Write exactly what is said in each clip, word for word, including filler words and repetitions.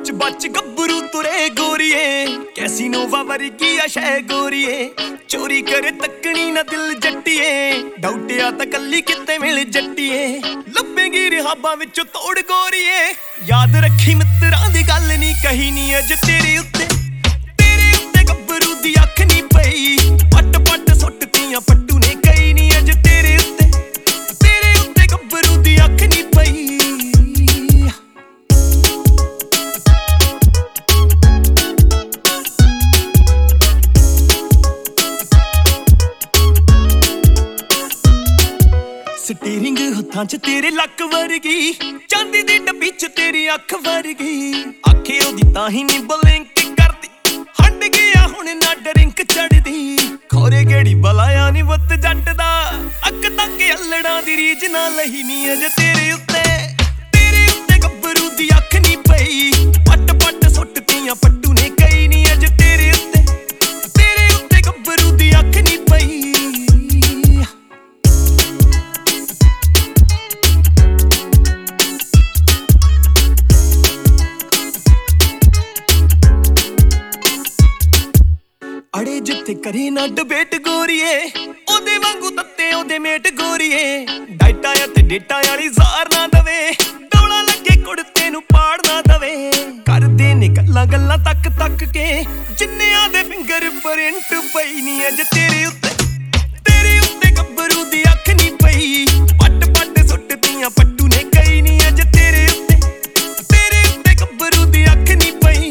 बच बच गब्बरू तुरे गोरिए कैसी नोवा वर्गी आ शै गोरिए चोरी करे तकनी ना दिल जट्टिए डाउटिया तां कल्ली किते मिल जट्टिए लब्बेगी रिहाबां विचों तोड़ गोरिए याद रखी मित्रां दी गल नहीं कही नी अज तेरे उत्ते तेरे उत्ते गब्बरू दी अख नहीं पई पट पट सुट्टतियां पट्टू ने कई नी अज तेरे उत्ते तेरे उत्ते गब्बरू दी अख नहीं पई स्टीरिंग हत्थां च तेरे लक वर्गी चांदी दी डब्बी च तेरी अख वर्गी आखे ओदी ताही नी ब्लिंक करदी हट गया हुण ना ड्रिंक चढ़दी खोरे गेड़ी बलाया नी वत जट दा अक तक अल्लड़ा दी रीज ना लही नी अज तेरे उत्ते तेरे उत्ते गब्बरू दी अख नी पई पट पट सुट्टतियां पट्टू ने कई नी अज तेरे उत्ते तेरे उत्ते गब्बरू दी अख नी पई अड़े जिथे करी ना डिबेट गोरीए ओदे वांगू तत्ते ओदे मेट गोरीए डाइटा ते डेटा वाली जार ना दवे डोला लगे कुड़ते नू पाड़ ना दवे कर दे ने गल्ला गल्ला तक तक के जिन्नियां दे फिंगर प्रिंट पई नी अज तेरे उत्ते तेरे उत्ते गब्बरू दी अख नी पई पट पट सुट्टतियां पट्टू ने कई नी अज तेरे उत्ते तेरे उत्ते गब्बरू दी अख नी पई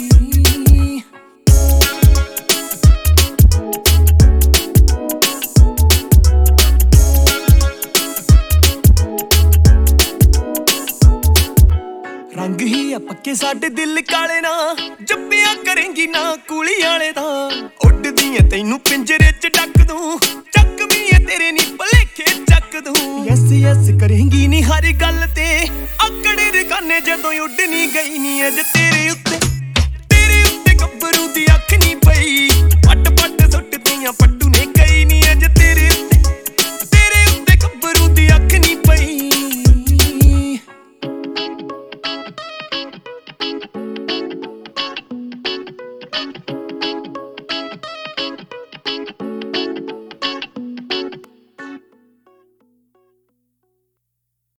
रंग ही आ पक्के साडे दिल काले ना जब्बिया करेंगी ना कूली आले दा उड़दी ऐ तैनू पिंजरे च डक दूं चकवी ऐ तेरे नी भलेखे चक दूं यस यस करेंगी नी हर गल ते आकड़े रकाने जदों उड़नी गई नी अज तेरे उत्ते तेरे उत्ते गब्बरू दी अख नी पई